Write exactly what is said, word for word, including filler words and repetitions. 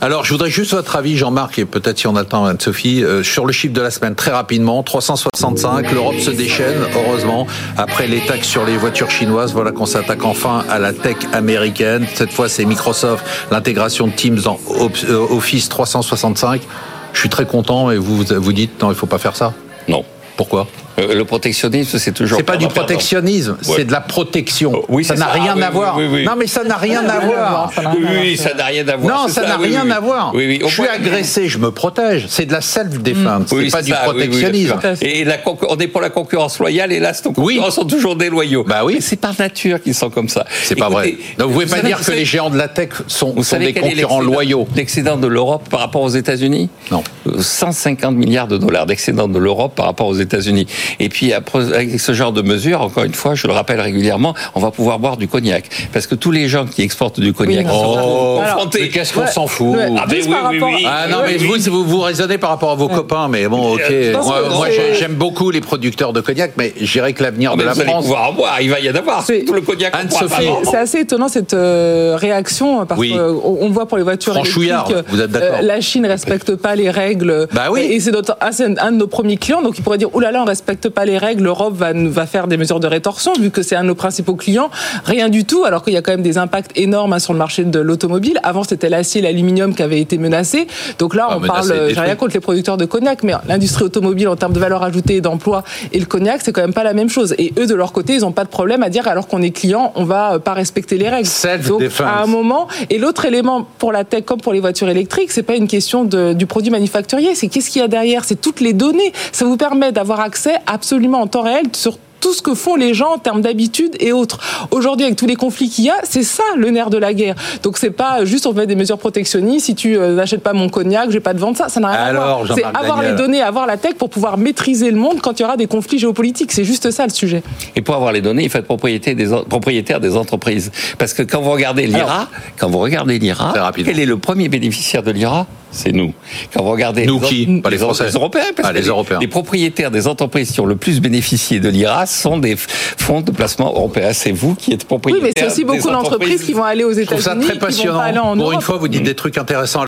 Alors, je voudrais juste votre avis, Jean-Marc, et peut-être si on attend Anne-Sophie, euh, sur le chiffre de la semaine, très rapidement. trois cent soixante-cinq, l'Europe se déchaîne, heureusement. Après les taxes sur les voitures chinoises, voilà qu'on s'attaque enfin à la tech américaine. Cette fois, c'est Microsoft, l'intégration de Teams dans Office trois cent soixante-cinq. Je suis très content, et vous vous dites, non, il ne faut pas faire ça. Non. Pourquoi ? Le protectionnisme, c'est toujours... C'est pas du protectionnisme, ouais. C'est de la protection. Oh, oui, ça n'a ça. rien ah, à oui, voir. Oui, oui, oui. Non, mais ça n'a rien à voir. Oui, ça n'a rien à voir. Non, ça n'a rien oui, à voir. Oui, oui. Je suis agressé, je me protège. C'est de la self-défense. Oui, c'est pas c'est du ça, protectionnisme. Oui, oui, et la, on est pour la concurrence loyale, et là, nos concurrents oui. sont toujours déloyaux. Bah oui. Mais c'est par nature qu'ils sont comme ça. C'est pas vrai. Donc vous pouvez pas dire que les géants de la tech sont des concurrents loyaux. L'excédent de l'Europe par rapport aux États-Unis ? Non. cent cinquante milliards de dollars d'excédent de l'Europe par rapport aux États-Unis. Et puis après, avec ce genre de mesures, encore une fois, je le rappelle régulièrement, on va pouvoir boire du cognac. Parce que tous les gens qui exportent du cognac oui, sont oh, confrontés. Mais qu'est-ce qu'on ouais, s'en fout ouais, ah, ben oui, oui, oui. Ah non, mais vous, vous, vous raisonnez par rapport à vos ouais. copains, mais bon, ok. Moi, moi j'aime beaucoup les producteurs de cognac, mais je dirais que l'avenir ah, de la vous France... Allez pouvoir en boire, il va y en avoir. Tout le cognac. Anne-Sophie. C'est assez étonnant cette euh, réaction, parce oui. qu'on voit pour les voitures électriques, vous êtes d'accord. Euh, la Chine ne respecte pas les règles. Bah oui. Et c'est notre, un de nos premiers clients, donc il pourrait dire, oulala, on ne respecte pas les règles, l'Europe va, va faire des mesures de rétorsion, vu que c'est un de nos principaux clients. Rien du tout, alors qu'il y a quand même des impacts énormes hein, sur le marché de l'automobile. Avant, c'était l'acier et l'aluminium qui avaient été menacés. Donc là, on ah, parle, j'ai rien contre les producteurs de cognac, mais l'industrie automobile, en termes de valeur ajoutée et d'emploi, et le cognac, c'est quand même pas la même chose. Et eux, de leur côté, ils n'ont pas de problème à dire, alors qu'on est client, on va pas respecter les règles. Donc, à un moment, et l'autre élément pour la tech, comme pour les voitures électriques, c'est pas une question de, du produit manufacturier, c'est qu'est-ce qu'il y a derrière, c'est toutes les données. Ça vous permet d'avoir accès absolument en temps réel sur tout ce que font les gens en termes d'habitudes et autres. Aujourd'hui, avec tous les conflits qu'il y a, c'est ça le nerf de la guerre. Donc c'est pas juste on fait des mesures protectionnistes, si tu euh, n'achètes pas mon cognac, j'ai pas de vente, ça, ça n'a rien Alors, à voir. C'est avoir Daniel. les données, avoir la tech pour pouvoir maîtriser le monde quand il y aura des conflits géopolitiques. C'est juste ça le sujet. Et pour avoir les données, il faut être propriétaire des, propriétaire des entreprises. Parce que quand vous regardez l'I R A, Alors, quand vous regardez l'I R A, quel est le premier bénéficiaire de l'I R A ? C'est nous. Quand vous regardez nous les, qui les, pas les Français, les Européens, parce ah, les, que Européens. Les, les propriétaires des entreprises qui ont le plus bénéficié de l'I R A sont des fonds de placement européens. C'est vous qui êtes propriétaire. Oui, mais c'est aussi beaucoup d'entreprises qui vont aller aux États-Unis, je trouve ça très passionnant. Qui vont pas aller en Pour Europe. une fois, vous dites mmh. des trucs intéressants.